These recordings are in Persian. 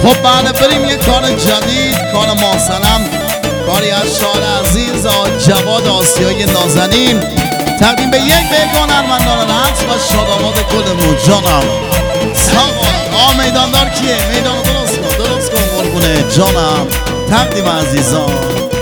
خب بله بریم یه کار جدید، کار ماسنم، کاری از شاعر عزیز جواد آسیای نازنین، تقدیم به یک بیگان ارمندان رقص و شاداماد گلمون. جانم ساقا میداندار کیه؟ میدان درست کن قربونه جانم. تقدیم عزیزان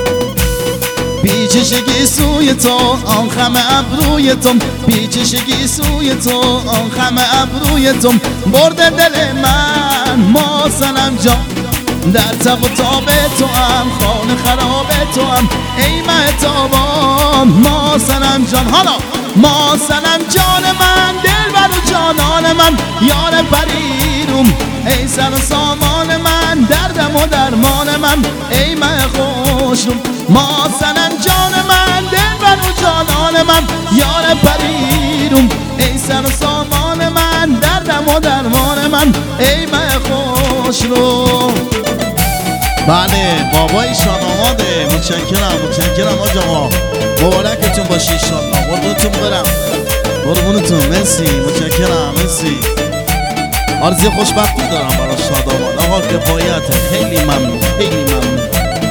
بیچشگی سوی تو آن خم ابروی تو، بیچشگی سوی تو آن خم ابروی تو، برده دل من ماسنم جان، در تب و تاب تو هم خانه خراب تو هم ای مهتابا ماسنم جان. حالا ماسنم جان من، دلبر و جانان من، یار پریروم ای سر و سامان من، دردم و درمان من ای مه خوشروم. ماسنم جان من، دلبر و جانان من، یار پریروم ای سر و سامان من، دردم و درمان من ای مه خوشروم. بله بابای شاداماده، متشکرم آجا، مبارکتون باشی انشالله. قربونتون برم، قربونتون، مرسی، متشکرم، مرسی. آرزوی خوشبختی دارم برای شاداماد آقا، کفایته، خیلی ممنون، خیلی ممنون.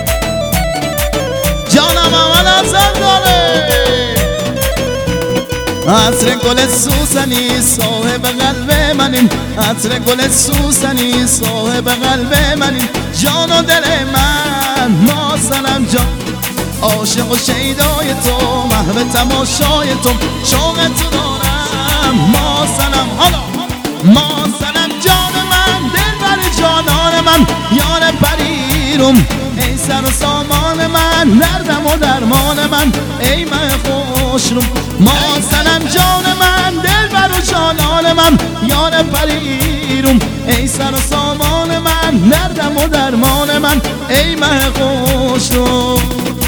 جانم اول افزن داره عطر گل سوسنی صاحب قلب منیم، عطر گل سوسنی صاحب قلب منیم، جان و دل من ماسنم جان، عاشق و شیدای تو، محو تماشای تو، شوق تو دارم ماسنم. حالا ماسنم جان من، دلبر جانان من، یار پریروم ای سر و سامان من، دردم و درمان من ای مه خوشروم. ماسنم جان من، دلبر و جانان من، یار پریروم ای سر و سامان من، دردم و درمان من ای مه خوشروم.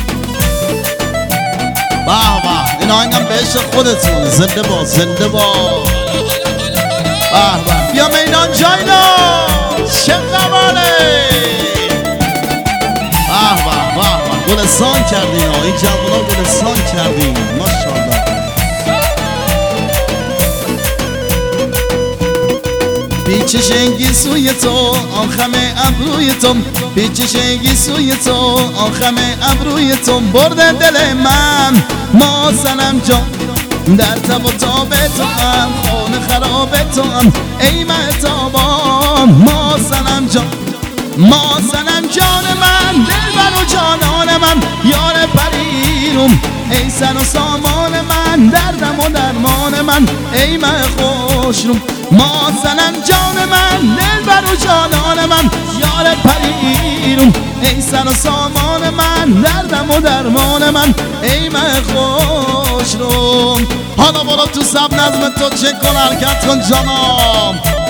به به این آهنگم به عشق خودتون. زنده با زنده با. به به بیا میدان جاینا چه خبره؟ به به به به گلستان کردین ها، این جوونا گلستان کردین ماشاءالله. بیچشنگی سوی تو آن خم ابروی تو، بیچشنگی سوی تو آن خم ابروی تو، برده دل من ماسنم جان، در تب و تاب تو هم خانه خراب تو هم ای مهتابا ماسنم جان. ماسنم جان من، دلبر و جانان من، یار پریروم ای سر و سامان من، دردم و درمان من ای مه خوشروم. ماسنم جان من، دلبر و جانان من، یار پریروم ای سر و سامان من، دردم و درمان من ای مه خوشروم. حالا برو تو سب نظم تو چه کن حرکت کن جانم.